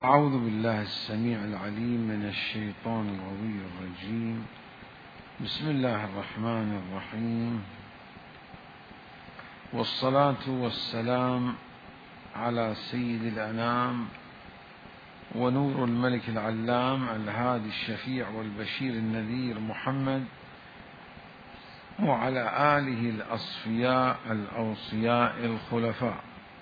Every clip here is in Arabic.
أعوذ بالله السميع العليم من الشيطان الغوي الرجيم. بسم الله الرحمن الرحيم، والصلاة والسلام على سيد الأنام ونور الملك العلام الهادي الشفيع والبشير النذير محمد، وعلى آله الأصفياء الأوصياء الخلفاء.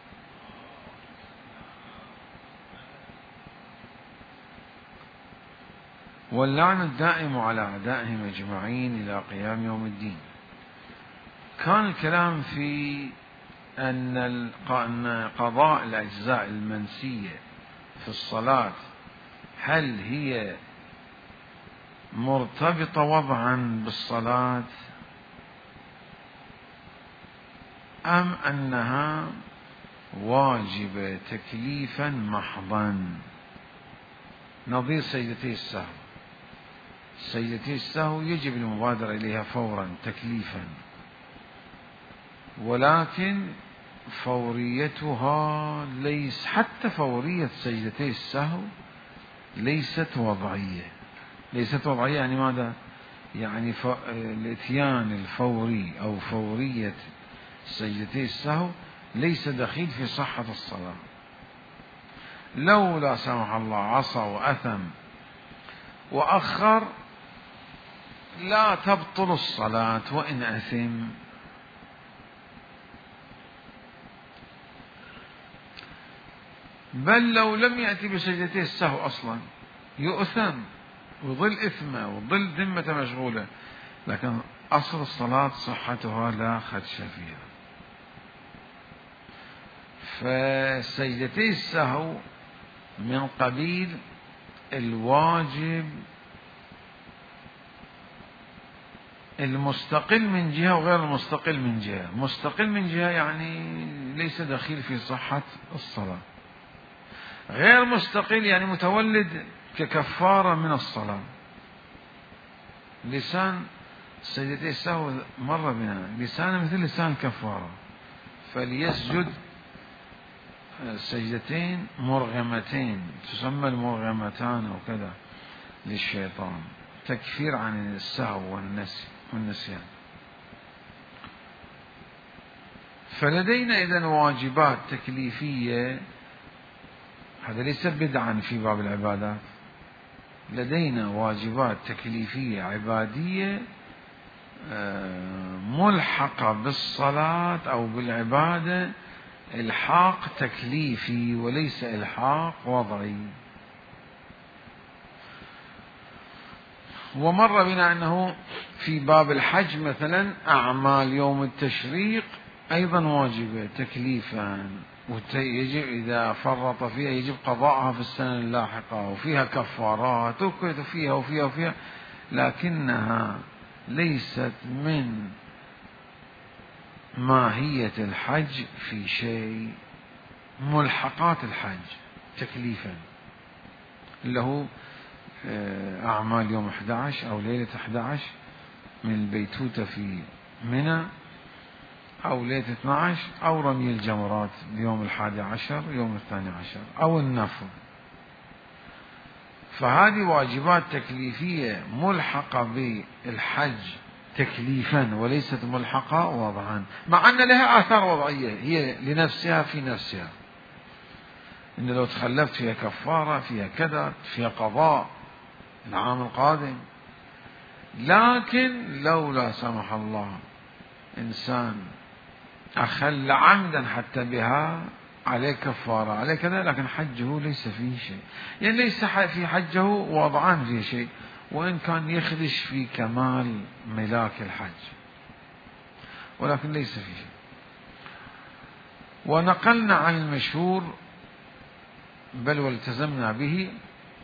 واللعن الدائم على أعدائهم أجمعين إلى قيام يوم الدين. كان الكلام في أن قضاء الأجزاء المنسية في الصلاة هل هي مرتبطة وضعا بالصلاة أم أنها واجبة تكليفا محضا، نظير سجدتي السهو. سجدتي السهو يجب المبادرة إليها فورا تكليفا، ولكن فوريتها ليس، حتى فورية سجدتي السهو ليست وضعية. ليست وضعية يعني ماذا؟ يعني الاتيان الفوري أو فورية سجدتي السهو ليس دخيل في صحة الصلاة. لو لا سمح الله عصى وأثم وأخر لا تبطل الصلاة وإن أثم. بل لو لم يأتي بسجدتي السهو أصلا يؤثم وظل إثمه وظل ذمة مشغولة، لكن أصل الصلاة صحتها لا خدش فيها. فسجدتي السهو من قبيل الواجب المستقل من جهة وغير المستقل من جهة. مستقل من جهة يعني ليس دخيل في صحة الصلاة، غير مستقل يعني متولد ككفارة من الصلاة. لسان سجدتي السهو مر بنا، لسان مثل لسان كفارة، فليسجد سجدتين مرغمتين، تسمى المرغمتان أو كذا للشيطان، تكفير عن السهو والنسيان. فلدينا إذن واجبات تكليفية، هذا ليس بدعا في باب العبادات. لدينا واجبات تكليفية عبادية ملحقة بالصلاة أو بالعبادة، إلحاق تكليفي وليس إلحاق وضعي. ومر بنا أنه في باب الحج مثلا أعمال يوم التشريق أيضا واجبة تكليفا، ويجب إذا فرط فيها يجب قضاءها في السنة اللاحقة، وفيها كفارات وفيها، لكنها ليست من ماهية الحج في شيء. ملحقات الحج تكليفا له أعمال يوم 11 أو ليلة 11 من البيتوتة في منى، أو ليلة 12، أو رمي الجمرات بيوم 11 يوم 12، أو النفل. فهذه واجبات تكليفية ملحقة بالحج تكليفا وليست ملحقة وضعا، مع أن لها آثار وضعية هي لنفسها في نفسها، إن لو تخلفت فيها كفارة، فيها كذا، فيها قضاء العام القادم. لكن لو لا سمح الله إنسان أخل عمدا حتى بها عليه كفارة، عليه كذا، لكن حجه ليس فيه شيء، يعني ليس في حجه وضعان فيه شيء، وإن كان يخدش في كمال ملاك الحج، ولكن ليس فيه شيء. ونقلنا عن المشهور بل والتزمنا به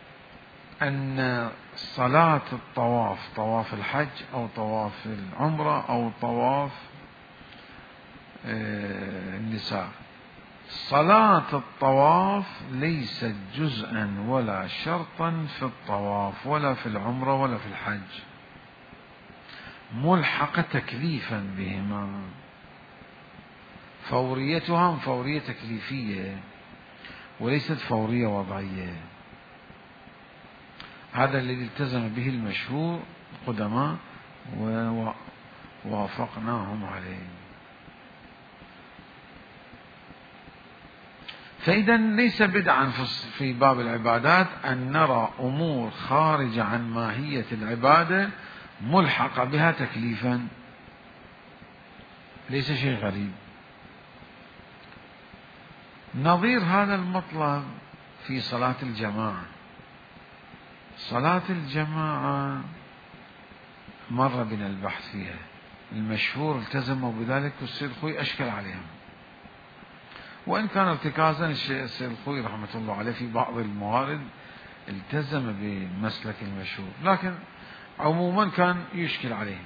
أن صلاة الطواف، طواف الحج أو طواف العمرة أو طواف النساء، صلاة الطواف ليست جزءا ولا شرطا في الطواف ولا في العمرة ولا في الحج، ملحقة تكليفا بهما. فوريتها فورية تكليفية، وليست فورية وضعية. هذا الذي التزم به المشهور القدماء ووافقناهم عليه. فإذا ليس بدعا في باب العبادات أن نرى أمور خارجة عن ماهية العبادة ملحقة بها تكليفا، ليس شيء غريب. نظير هذا المطلب في صلاة الجماعة. صلاة الجماعة مر بنا البحث فيها، المشهور التزموا بذلك والسيد الخوي أشكل عليهم، وإن كان ارتكازا السيد الخوي رحمة الله عليه في بعض الموارد التزم بمسلك المشهور، لكن عموما كان يشكل عليهم.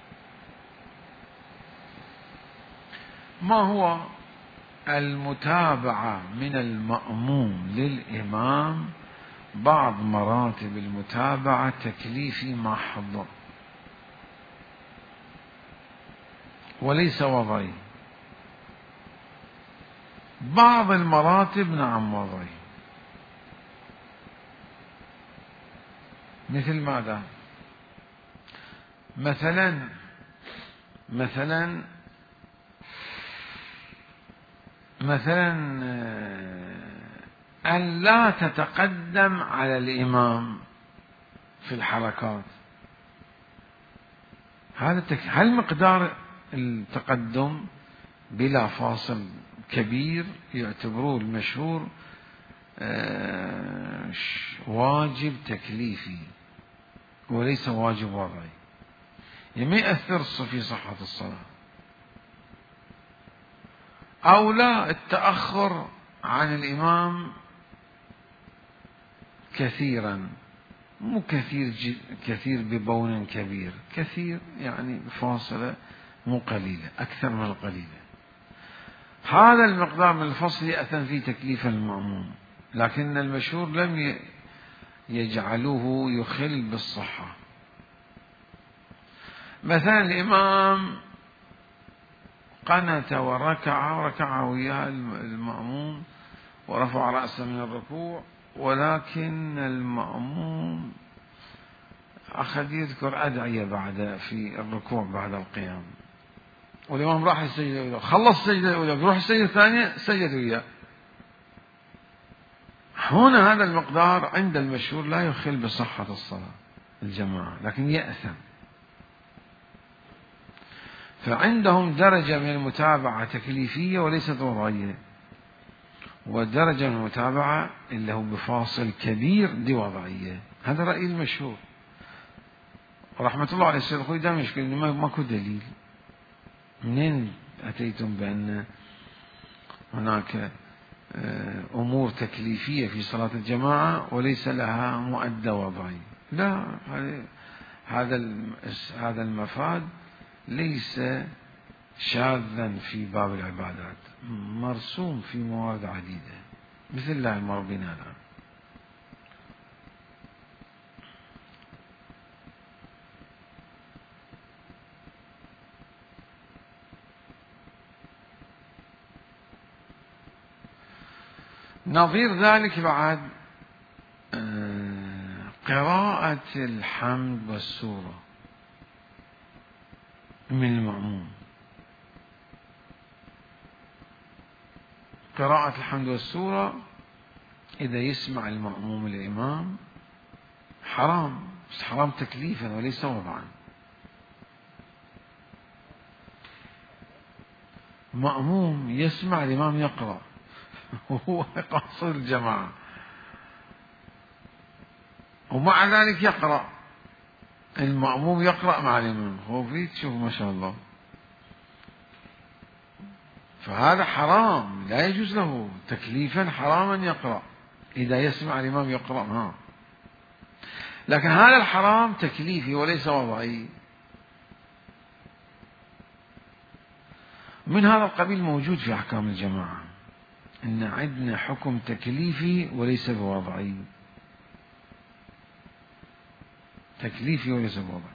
ما هو المتابعة من المأموم للإمام؟ بعض مراتب المتابعة تكليفي محض وليس وضعي، بعض المراتب نعم وضعي. مثل ماذا؟ مثلا أن لا تتقدم على الإمام في الحركات. هل مقدار التقدم بلا فاصل كبير يعتبروه المشهور واجب تكليفي وليس واجب وضعي، يعني ما يأثر في صحة الصلاة. أو لا التأخر عن الإمام كثيرا، مو كثير ببون كبير، كثير يعني فاصلة مو قليلة، أكثر من القليلة. هذا المقدار من الفصل يأثم في تكليف المأموم، لكن المشهور لم يجعلوه يخل بالصحة. مثلا الإمام قنت وركع وياه المأموم ورفع رأسه من الركوع، ولكن المأموم أخذ يذكر أدعية بعد في الركوع بعد القيام، والإمام راح السجدة الأولى، خلص السجدة الأولى يروح السجدة الثانية سجد وياه. هنا هذا المقدار عند المشهور لا يخل بصحة الصلاة الجماعة، لكن يأثم. فعندهم درجة من المتابعة تكليفية وليست وضعية، ودرجة من المتابعة اللي هو بفاصل كبير دي وضعية. هذا رأي المشهور رحمة الله عليه. السيد الخوي دائما يشكل إنه ماكو دليل. منين أتيتم بأن هناك أمور تكليفية في صلاة الجماعة وليس لها مؤدى وضعي؟ لا، هذا المفاد ليس شاذا في باب العبادات، مرسوم في موارد عديدة مثل لا يمر بنا الآن. نظير ذلك بعد قراءة الحمد والسورة من المأموم. قراءة الحمد والسورة إذا يسمع المأموم الإمام حرام، بس حرام تكليفا وليس وضعا. مأموم يسمع الإمام يقرأ وهو قاصد الجماعة، ومع ذلك يقرأ، المأموم يقرأ مع الإمام، هو فيه تشوف ما شاء الله. فهذا حرام، لا يجوز له تكليفا حراما يقرأ إذا يسمع الإمام يقرأ. لكن هذا الحرام تكليفي وليس وضعي. من هذا القبيل موجود في أحكام الجماعة، إن عندنا حكم تكليفي وليس بوضعي، تكليفي وليس بوضعي.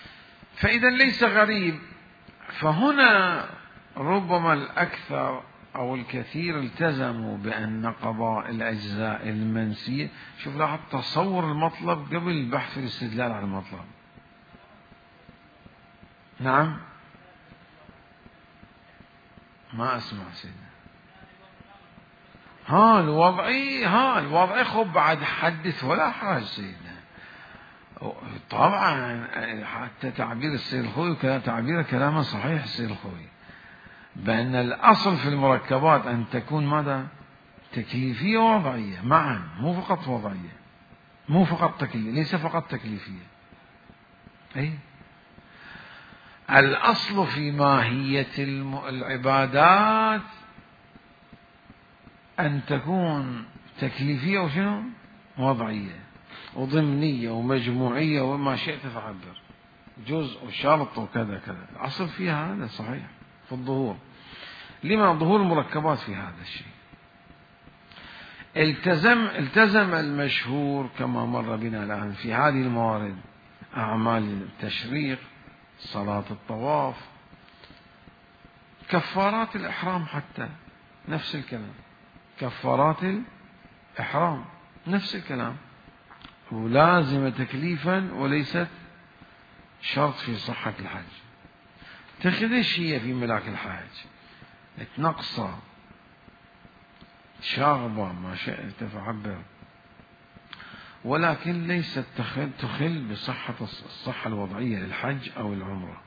فإذا ليس غريب. فهنا ربما الأكثر أو الكثير التزموا بأن قضاء الأجزاء المنسية، شوف لاحظ تصور المطلب قبل البحث في الاستدلال على المطلب. نعم، ما أسمع سيدنا. الوضعي خب بعد حدث ولا حاجة سيدنا. طبعا حتى تعبير السيد الخوي تعبير كلامه صحيح السيد الخوي، بأن الأصل في المركبات أن تكون ماذا؟ تكليفية ووضعية معا، مو فقط وضعية، مو فقط تكليفية، ليس فقط تكليفية. أي الأصل في ماهية العبادات أن تكون تكليفية وشنو؟ وضعية وضمنية ومجموعية وما شئت تعبر، جزء وشرط وكذا كذا. الأصل فيها هذا صحيح في الظهور. لما ظهور المركبات في هذا الشيء؟ التزم المشهور كما مر بنا الآن في هذه الموارد أعمال التشريق، صلاة الطواف، كفارات الإحرام، حتى نفس الكلام، كفارات الإحرام نفس الكلام، ولازمة تكليفا وليست شرط في صحة الحج. تخدش هي في ملاك الحج، تنقصة شاغبة ما شئت فعبر، ولكن ليست تخل بصحة الصحة الوضعية للحج أو العمرة.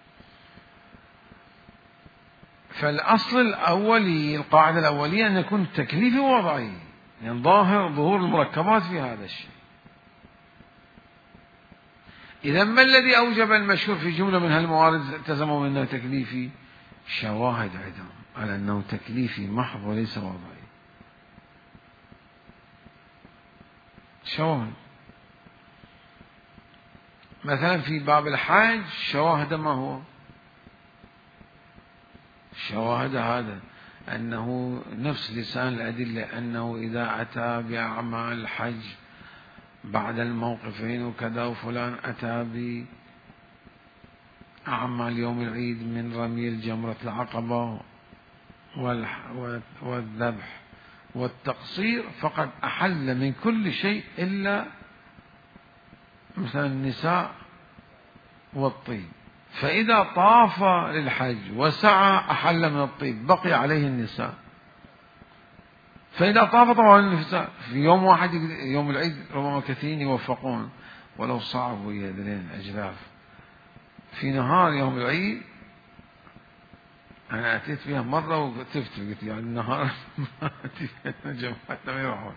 فالأصل الأولي، القاعدة الأولية أن يكون تكليفي ووضعي، يعني ظهور المركبات في هذا الشيء. إذا ما الذي أوجب المشهور في جملة من هالموارد التزموا منه تكليفي؟ شواهد عدم على أنه تكليفي محض وليس وضعي. شواهد مثلا في باب الحج، شواهد ما هو؟ شواهد هذا أنه نفس لسان الأدلة، أنه إذا أتى بأعمال الحج بعد الموقفين وكذا، وفلان أتى بأعمال يوم العيد من رمي الجمرة العقبة والذبح والتقصير، فقد أحل من كل شيء إلا مثلا النساء والطيب. فإذا طاف للحج وسعى أحل من الطيب، بقي عليه النساء. فإذا طاف طبعا النساء في يوم واحد، يوم العيد ربما كثيرين يوفقون ولو صعبوا يدرين أجلاف. في نهار يوم العيد أنا أتيت فيها مرة وتفت، قلت يعني النهار ما أتيت جماعتنا ما يروحون.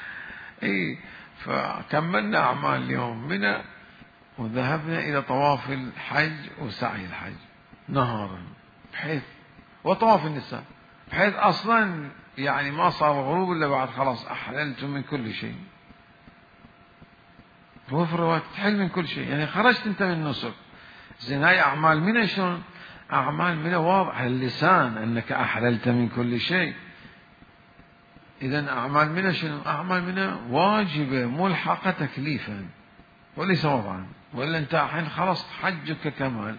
فكملنا أعمال اليوم منا وذهبنا إلى طواف الحج وسعي الحج نهارا، بحيث وطواف النساء، بحيث أصلا يعني ما صار غروب إلا بعد خلاص أحللتم من كل شيء. هو في الرواية تحل من كل شيء، يعني خرجت أنت من النسك. زين هاي أعمال منى شلون؟ أعمال منى واضح اللسان أنك أحللت من كل شيء. إذن أعمال منى شنو؟ أعمال منى واجبة ملحقة تكليفا وليس وضعا، وإلا أنت الحين خلص حجك كمال.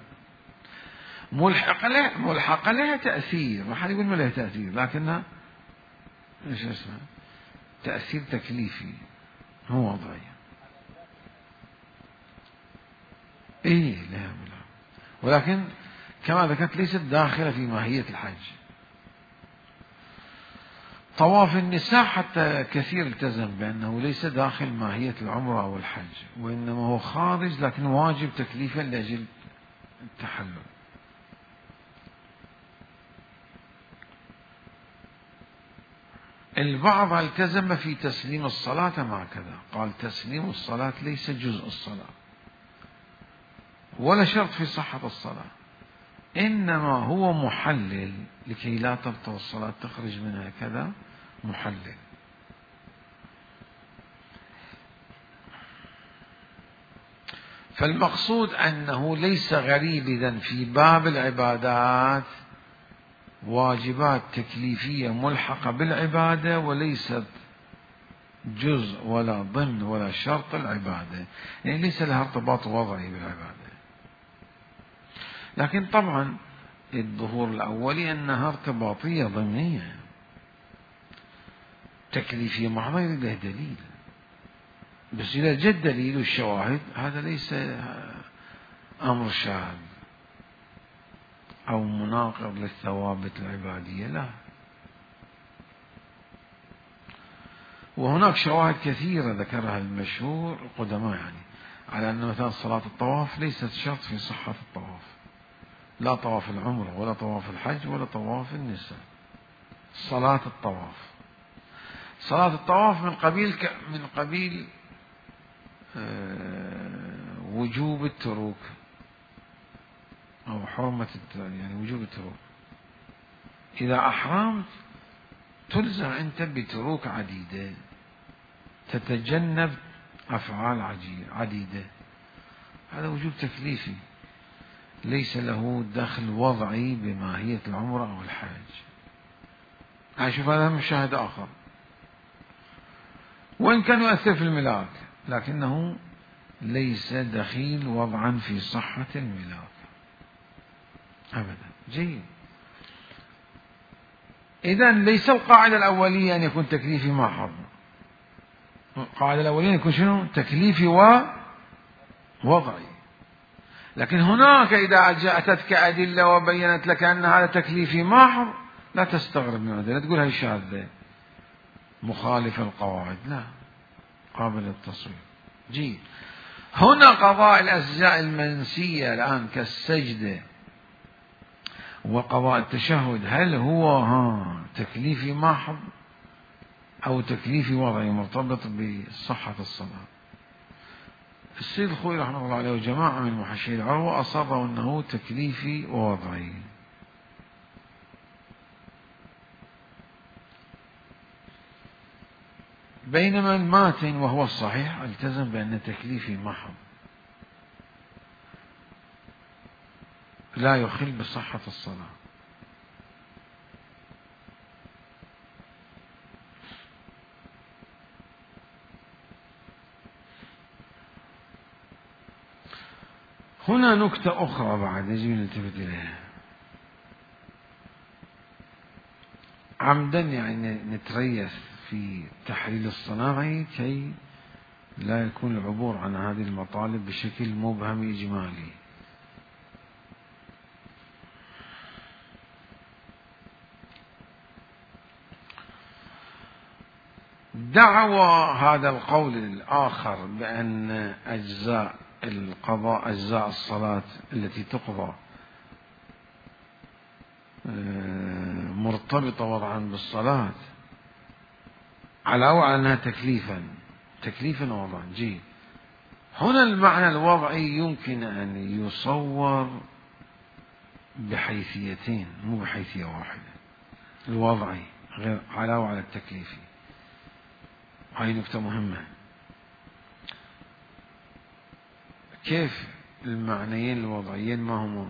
ملحقة لها تأثير، ما حد يقول ما لها تأثير، لكنها ايش اسمها؟ تأثير تكليفي هو وضعي. لا، ولكن كما ذكرت ليست داخلة في ماهية الحج. طواف النساء حتى كثير التزم بأنه ليس داخل ماهية العمرة أو الحج، وإنما هو خارج لكن واجب تكليفا لأجل التحلل. البعض التزم في تسليم الصلاة مع كذا، قال تسليم الصلاة ليس جزء الصلاة ولا شرط في صحة الصلاة، إنما هو محلل لكي لا تبطل الصلاة تخرج منها كذا، محلل. فالمقصود أنه ليس غريب إذن في باب العبادات واجبات تكليفية ملحقة بالعبادة وليست جزء ولا ضمن ولا شرط العبادة، يعني ليس لها ارتباط وضعي بالعبادة. لكن طبعا الظهور الأولي أنها ارتباطية ضمنية، تكليفية محضة له دليل، بس إذا جد دليل الشواهد هذا ليس أمر شاذ أو مناقض للثوابت العبادية، لا. وهناك شواهد كثيرة ذكرها المشهور القدماء يعني على أن مثلا صلاة الطواف ليست شرط في صحة الطواف، لا طواف العمرة ولا طواف الحج ولا طواف النساء. صلاة الطواف من قبيل وجوب التروك أو حرمة يعني وجوب التروك. إذا أحرمت تلزم أنت بتروك عديدة، تتجنب أفعال عديدة، هذا وجوب تكليفي ليس له دخل وضعي بماهية العمرة أو الحج. أشوف هذا مشاهد آخر، وإن كان يؤثر في الملاك لكنه ليس دخيل وضعا في صحة الملاك أبدا. جيد. إذن ليس القاعدة الأولية أن يكون تكليفي محض، القاعدة الأولية أن يكون شنو؟ تكليفي ووضعي. لكن هناك إذا جاءتك أدلة وبينت لك أن هذا تكليفي محض لا تستغرب من هذا، لا تقول هاي شاذة مخالفة القواعد، لا، قابل للتصوير. جيد. هنا قضاء الأجزاء المنسية الآن كالسجدة وقضاء التشهد، هل هو تكليفي محض أو تكليفي وضعي مرتبط بصحة الصلاة؟ السيد الخوئي رحمه الله عليه وجماعة من محشي العروة أصروا أنه تكليفي ووضعي. بينما الماتن وهو الصحيح التزم بأن تكليفي محض لا يخل بصحة الصلاة. هنا نكتة أخرى بعد يجب أن نلتفت إليها عمدا، يعني نتريث في التحليل الصناعي كي لا يكون العبور عن هذه المطالب بشكل مبهم إجمالي. دعوى هذا القول الآخر بأن أجزاء القضاء أجزاء الصلاة التي تقضى مرتبطة وضعا بالصلاة على أنها تكليفا وضعا. جيد. هنا المعنى الوضعي يمكن أن يصور بحيثيتين مو بحيثية واحدة. الوضعي غير علاوة على التكليفي، هاي نقطة مهمة. كيف المعنيين الوضعيين ما هما؟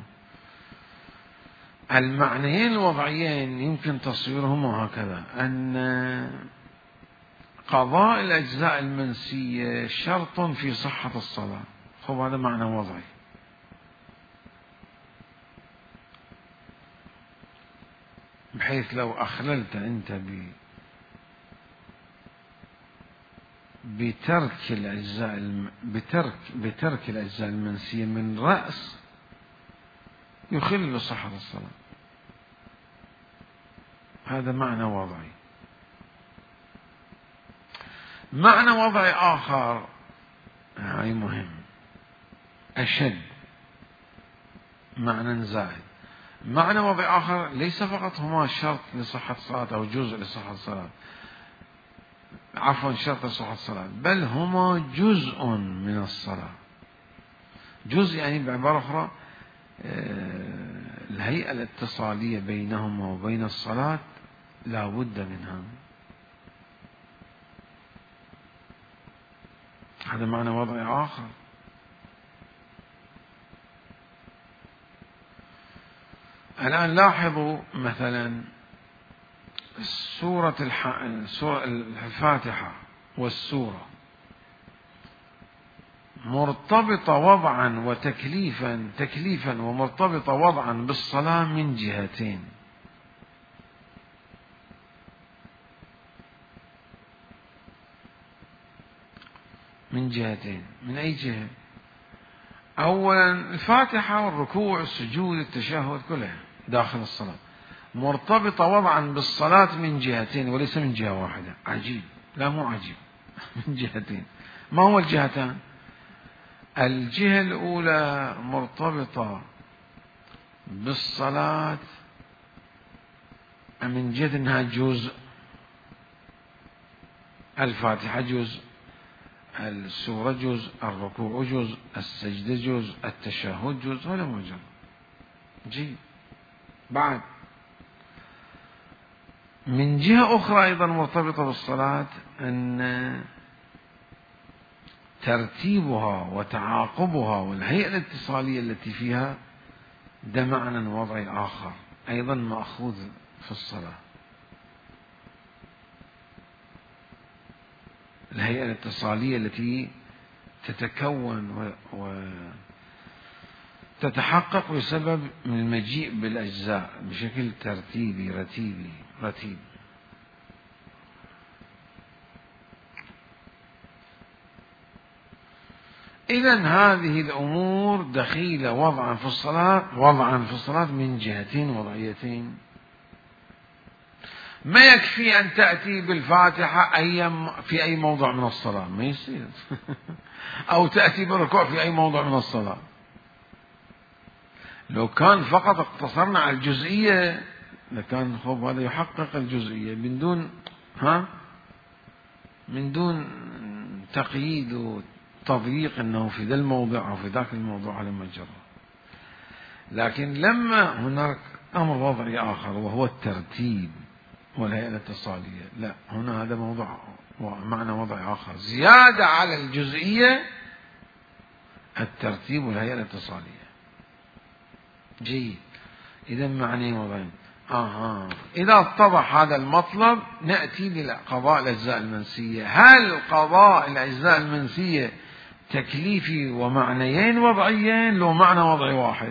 المعنيين الوضعيين يمكن تصويرهما هكذا: أن قضاء الأجزاء المنسية شرط في صحة الصلاة، خب هذا معنى وضعي. بحيث لو أخللت أنت بترك الأجزاء المنسية من رأس يخل بصحة الصلاة، هذا معنى وضعي. معنى وضعي آخر هاي مهم أشد، معنى زائد. معنى وضعي آخر ليس فقط هما شرط لصحة الصلاة أو جزء لصحة الصلاة، عفوا شرط لصحة الصلاة، بل هما جزء من الصلاة. جزء يعني بعبارة أخرى الهيئة الاتصالية بينهما وبين الصلاة لا بد منها. هذا معنى وضعي آخر. الآن لاحظوا مثلا سورة الفاتحة والسورة مرتبطة وضعا وتكليفا، تكليفا ومرتبطة وضعا بالصلاة من جهتين. من جهتين، من أي جهة؟ أولا الفاتحة والركوع والسجود التشهد كلها داخل الصلاة مرتبطة وضعا بالصلاة من جهتين وليس من جهة واحدة. عجيب، لا مو عجيب، من جهتين. ما هو الجهتان؟ الجهة الأولى مرتبطة بالصلاة من جهة أنها جزء، الفاتحة جزء، السورة جزء، الركوع جزء، السجدة جزء، التشهد جزء، هذا موجود. جيد. بعد من جهة أخرى أيضا مرتبطة بالصلاة أن ترتيبها وتعاقبها والهيئة الاتصالية التي فيها ده معنى وضعي آخر أيضا مأخوذ في الصلاة. الهيئة الاتصالية التي تتكون وتتحقق بسبب من المجيء بالأجزاء بشكل ترتيبي رتيب. إذن هذه الأمور دخيلة وضعا في الصلاة من جهتين وضعيتين. ما يكفي أن تأتي بالفاتحة في أي موضع من الصلاة، ما يصير أو تأتي بالركوع في أي موضع من الصلاة. لو كان فقط اقتصرنا على الجزئية لكان خب هذا يحقق الجزئية من دون تقييد وتضييق أنه في ذا الموضع أو في ذاك الموضوع على مجرى. لكن لما هناك أمر وضعي آخر وهو الترتيب والهيئة الاتصالية، لا، هنا هذا موضوع معنى وضعي آخر زيادة على الجزئية، الترتيب والهيئة الاتصالية. جيد. إذا معنى وضعين. إذا اتضح هذا المطلب نأتي لقضاء الأجزاء المنسية. هل قضاء الأجزاء المنسية تكليفي ومعنيين وضعيين لو معنى وضعي واحد؟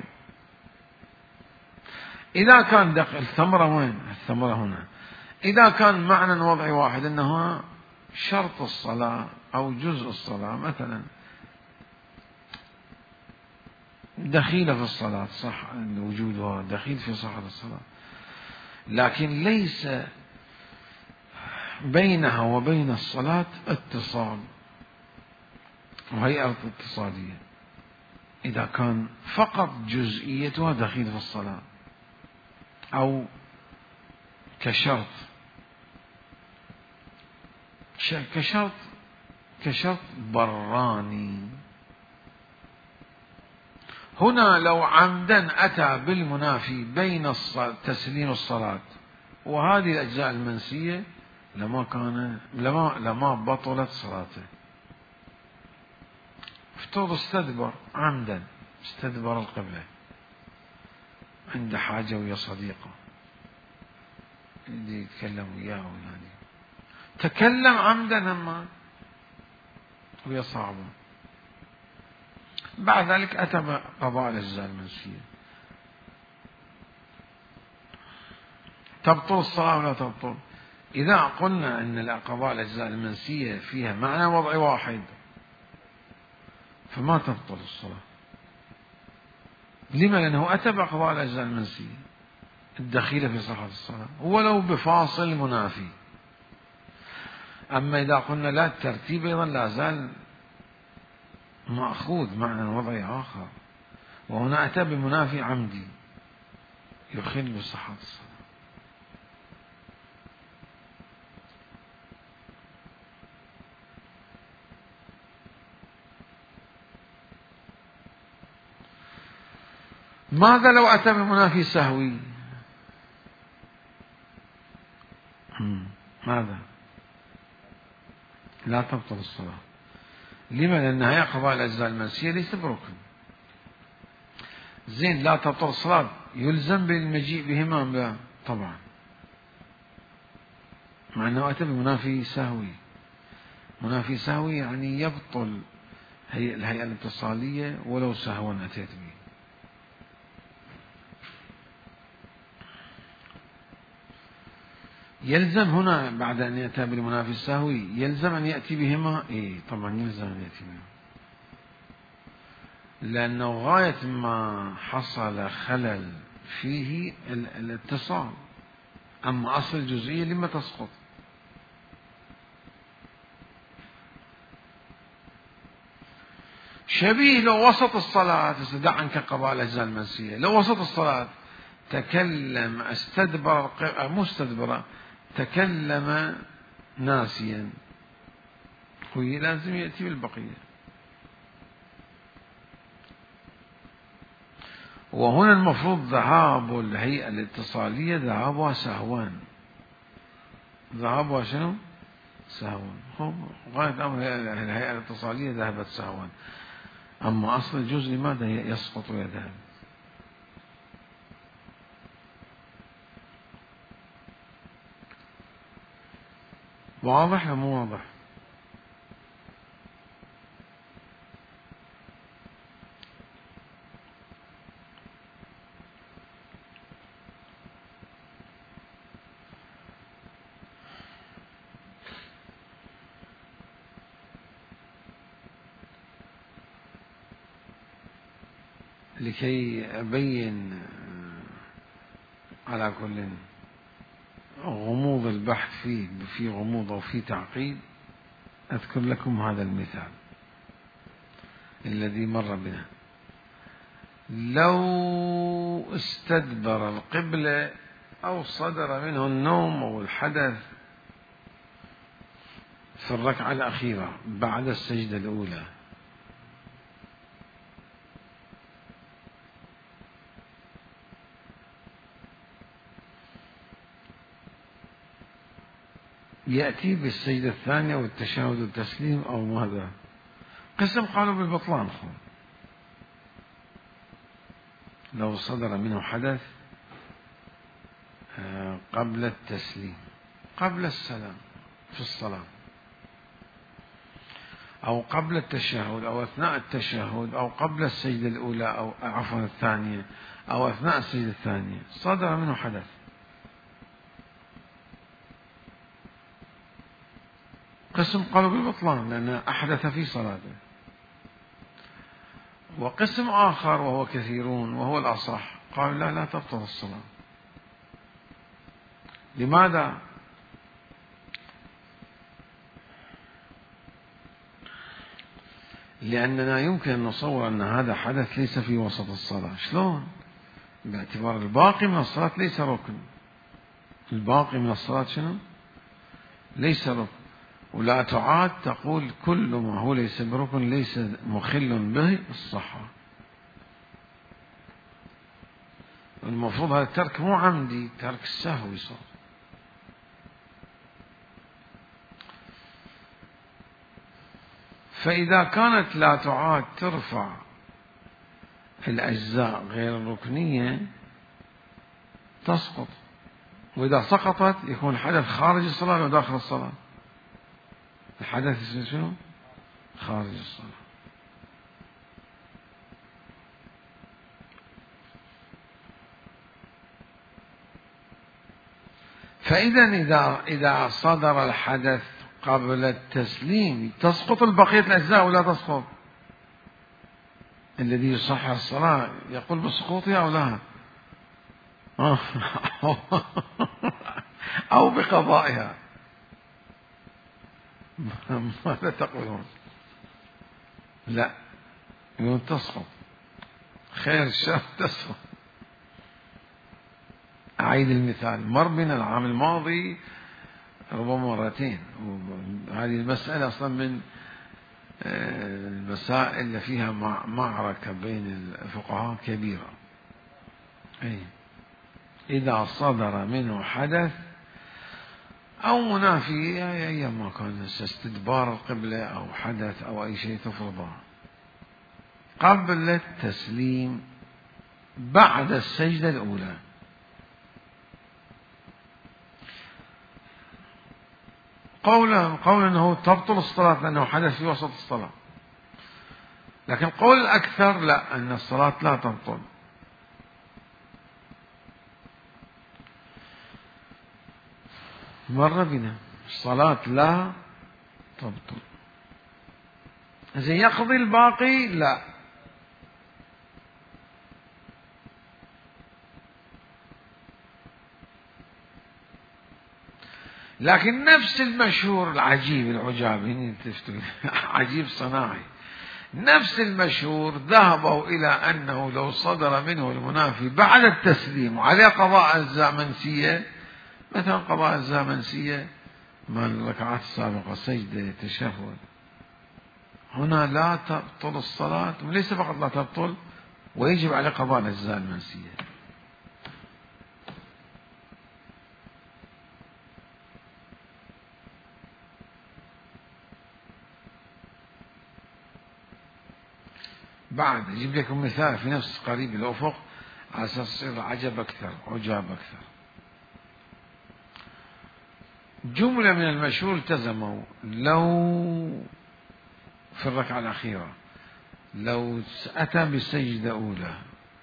إذا كان الثمرة وين؟ الثمرة هنا. إذا كان معنى وضعي واحد أنه شرط الصلاة أو جزء الصلاة مثلا دخيلة في الصلاة، صح وجودها دخيل في صحة الصلاة، لكن ليس بينها وبين الصلاة اتصال وهيئة اتصالية. إذا كان فقط جزئيتها دخيل في الصلاة أو كشرط براني. هنا لو عمدا أتى بالمنافي بين تسليم الصلاة وهذه الأجزاء المنسية لما بطلت صلاته. افترض استدبر عمدا، استدبر القبلة عند حاجة ويا صديقه اللي يتكلم وياه يعني تكلم عمدا هم ويا صعبه. بعد ذلك أتى بقضاء الأجزاء المنسية. تبطل الصلاة ولا تبطل؟ إذا قلنا أن قضاء الأجزاء المنسية فيها معنى وضعي واحد فما تبطل الصلاة. لما؟ لأنه أتى بقضاء الأجزاء المنسية الدخيلة في صحة الصلاة ولو بفاصل منافي. أما إذا قلنا لا، الترتيب أيضا لا زال مأخوذ معنى وضعي آخر، وهنا أتى بمنافي عمدي يخل بصحة الصلاة. ماذا لو أتى بمنافي سهوي؟ ماذا؟ لا تبطل الصلاة. لما؟ لأنها هي قضاء الأجزاء المنسية ليس بركن. زين، لا تبطل الصلاة يلزم بالمجيء بهما طبعا، مع أنه أتى بمنافي سهوي. منافي سهوي يعني يبطل هي الهيئة الاتصالية ولو سهوا أتيت به. يلزم هنا بعد أن يأتي بالمنافي السهوي يلزم أن يأتي بهما. طبعا يلزم أن يأتي بهما، لأنه غاية ما حصل خلل فيه الاتصال، أما أصل الجزئية لما تسقط؟ شبيه لو وسط الصلاة، دع عنك قضاء الأجزاء المنسية، لو وسط الصلاة تكلم استدبر مو استدبر، تكلم ناسيا، هو لازم يأتي بالبقية. وهنا المفروض ذهاب الهيئة الاتصالية ذهابها سهوان، ذهابها شنو؟ سهوان. غاية أمر الهيئة الاتصالية ذهبت سهوان، أما أصل الجزء لماذا يسقط ويذهب؟ واضح أو مو واضح؟ لكي أبين على كل غموض البحث فيه، في غموض وفي تعقيد، أذكر لكم هذا المثال الذي مر بنا. لو استدبر القبلة أو صدر منه النوم أو الحدث في الركعة الأخيرة بعد السجدة الأولى، يأتي بالسجدة الثانية والتشهد والتسليم أو ماذا؟ قسم قالوا بالبطلان. لو صدر منه حدث قبل التسليم، قبل السلام في الصلاة، أو قبل التشهد أو أثناء التشهد أو قبل السجدة الأولى أو عفوا الثانية أو أثناء السجدة الثانية، صدر منه حدث، قسم قالوا بالبطلان لأن أحدث في صلاته، وقسم آخر وهو كثيرون وهو الأصح قالوا لا تبطل الصلاة. لماذا؟ لأننا يمكن أن نصور أن هذا حدث ليس في وسط الصلاة. شلون؟ باعتبار الباقي من الصلاة ليس ركن، الباقي من الصلاة شنو؟ ليس ركن، ولا تعاد تقول كل ما هو ليس بركن ليس مخل به الصحة. المفروض هذا الترك مو عمدي، ترك السهو صار. فإذا كانت لا تعاد ترفع الأجزاء غير الركنية تسقط، وإذا سقطت يكون الحدث خارج الصلاة وداخل الصلاة. الحدث شنو؟ خارج الصلاة. فإذا إذا صدر الحدث قبل التسليم تسقط البقية الأجزاء ولا تسقط؟ الذي يصحح الصلاة يقول بسقوطها أو لا؟ أو بقضائها. ماذا تقولون؟ لا، يقول تسقط، خير الشر تسقط. أعيد المثال، مر بنا العام الماضي ربما مرتين، هذه المسألة أصلا من المسائل اللي فيها معركة بين الفقهاء كبيرة. إذا صدر منه حدث أو منافي، أيما كان استدبار القبلة أو حدث أو أي شيء تفرضه قبل التسليم بعد السجدة الأولى، قول أنه تبطل الصلاة لأنه حدث في وسط الصلاة، لكن قول الأكثر لا، أن الصلاة لا تبطل. مر بنا الصلاة لا تبطل. إذا يقضي الباقي لا. لكن نفس المشهور العجيب العجاب عجيب صناعي، نفس المشهور ذهبوا إلى أنه لو صدر منه المنافي بعد التسليم عليه قضاء أجزاء منسية، مثلا قضاء أجزاء منسية مع الركعات السابقة سجدة تشهد، هنا لا تبطل الصلاة، وليس فقط لا تبطل ويجب عليه قضاء الأجزاء المنسية. بعد أجيب لكم مثال في نفس قريب الأفق على أساس يصير عجب أكثر، عجاب أكثر. جملة من المشهور التزموا لو في الركعة الأخيرة لو أتى بالسجدة أولى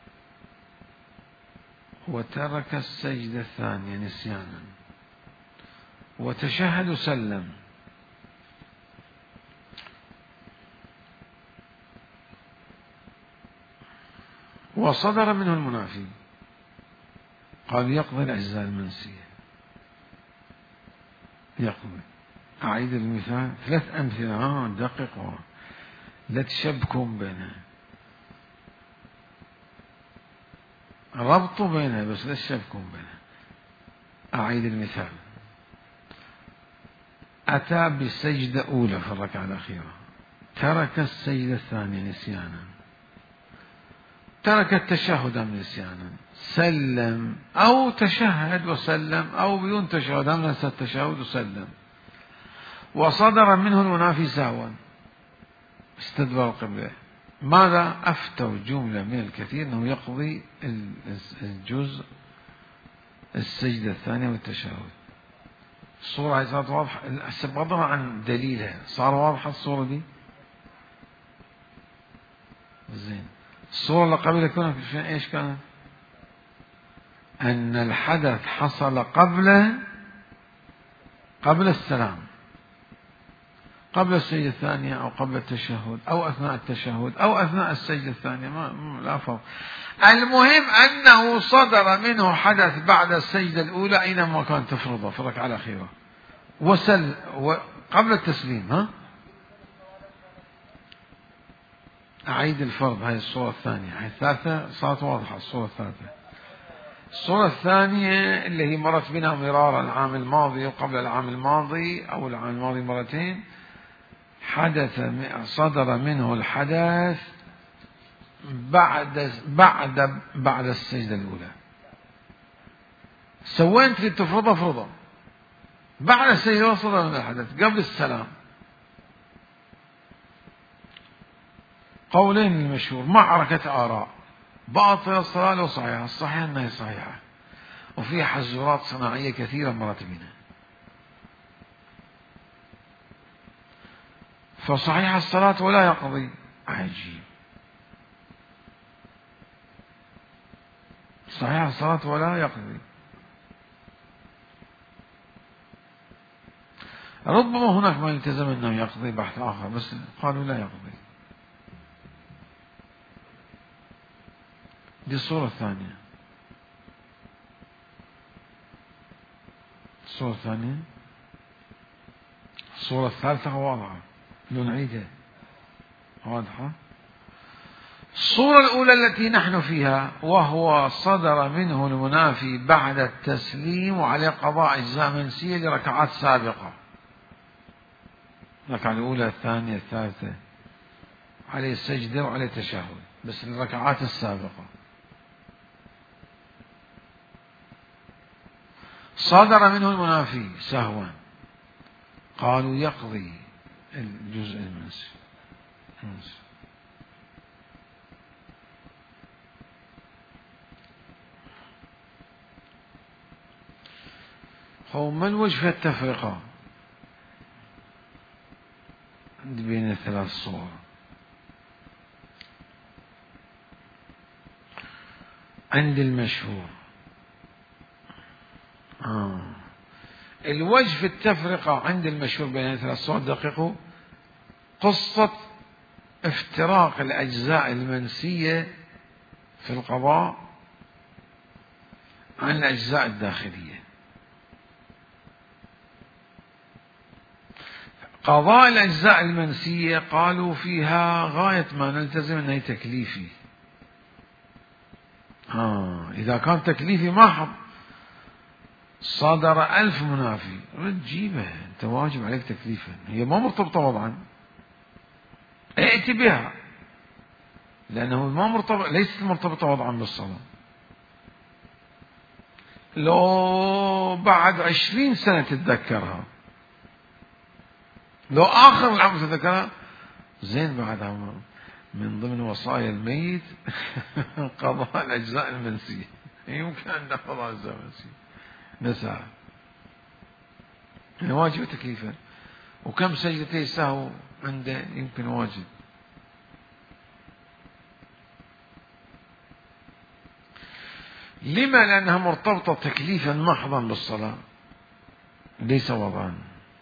وترك السجدة الثانية نسيانا وتشهد وسلم، وصدر منه المنافي، قال يقضي الأجزاء المنسية. يقضي. أعيد المثال، 3 أمثلة دققوا لا تشبكون بينها، ربطوا بينها بس لا تشبكون بينها. أعيد المثال، أتى بالسجدة أولى في الركعة الأخيرة، ترك السجدة الثانية نسيانا، ترك التشهد نسيانا، سلم أو تشهد وسلم أو بدون تشهد نسى التشهد وسلم، وصدر منه المنافي سهوا استدبر القبلة. ماذا أفتوا جملة من الكثير أنه يقضي الجزء السجدة الثانية والتشهد. الصورة هي صارت واضحة بغض عن دليلها، صار واضحة الصورة دي زين. الصورة اللي قبل كنا في ايش كانت؟ أن الحدث حصل قبل السلام، قبل السجدة الثانية أو قبل التشهد أو أثناء التشهد أو أثناء السجدة الثانية، لا فرق. المهم أنه صدر منه حدث بعد السجدة الأولى أينما كان تفرضه في الركعة الأخيرة قبل التسليم. أعيد الفرض. هذه الصورة الثانية. هذه الثالثة صارت واضحة. الصورة الثالثة، الصورة الثانية اللي هي مرت بنا مرارا العام الماضي وقبل العام الماضي أو العام الماضي مرتين، صدر منه الحدث بعد السجدة الأولى. سوين تريد تفرضه فرضه بعد السجدة الأولى، صدر من الحدث قبل السلام. قولين المشهور، معركة آراء، باطل الصلاة لو صحيحة، الصحيح أنها صحيحة، وفيها حزورات صناعية كثيرة مرت بنا. فصحيح الصلاة ولا يقضي، عجيب، صحيح الصلاة ولا يقضي. ربما هناك من التزم أنه يقضي بحث آخر، بس قالوا لا يقضي. دي الصورة الثانية. الصورة الثانية. الصورة الثالثة واضحة، نعيدها واضحة. الصورة الأولى التي نحن فيها، وهو صدر منه المنافي بعد التسليم وعليه قضاء أجزاء منسية لركعات سابقة، الركعة الأولى الثانية الثالثة، عليه السجدة وعليه التشهد، بس الركعات السابقة. صدر منه المنافي سهوا، قالوا يقضي الجزء المنسي. ما الوجه التفرقة بين الثلاث صور؟ عند المشهور. الوجه في التفرقة عند المشهور بين ثلاث صور دقيقة قصة افتراق الأجزاء المنسية في القضاء عن الأجزاء الداخلية. قضاء الأجزاء المنسية قالوا فيها غاية ما نلتزم أنه تكليفي. إذا كان تكليفي محض صادر 1000 منافي رد جيبه، أنت واجب عليك تكليفا، هي ما مرتبطة وضعا، ائت بها لأنه ما مرتبط، ليست مرتبطة وضعا بالصلاة. لو بعد 20 سنة تتذكرها، لو آخر العمر تتذكرها زين، بعد عمر من ضمن وصايا الميت قضاء الأجزاء المنسية، يمكن أن نقضى الأجزاء المنسية نسعى واجب تكليفا. وكم سجدتي سهو عنده يمكن واجب. لما؟ لأنها مرتبطة تكليفا محضا بالصلاة ليس وضعا.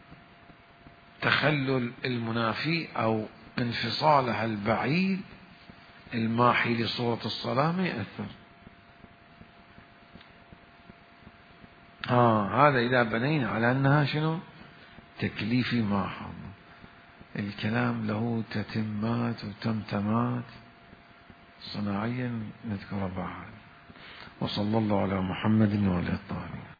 تخلل المنافي أو انفصالها البعيد الماحي لصورة الصلاة ما يأثر. هذا إذا بنينا على أنها شنو؟ تكليفي محض. الكلام له تتمات وتمتمات صناعيا نذكر بعد. وصلى الله على محمد وعلى الطاهرين.